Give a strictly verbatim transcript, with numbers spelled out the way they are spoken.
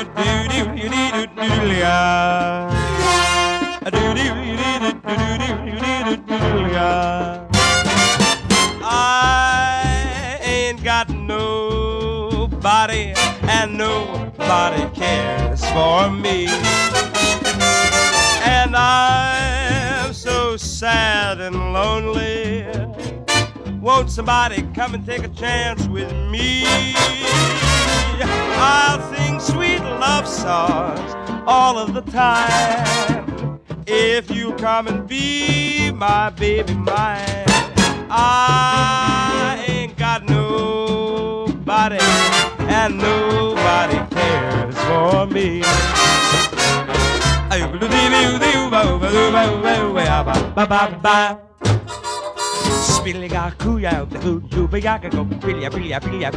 I ain't got nobody, and nobody cares for me. And I'm so sad and lonely. Won't somebody come and take a chance with me? I'll sing sweet love songs all of the time if you come and be my baby mine. I ain't got nobody, and nobody cares for me. Spilliga kuya, the good, you be go,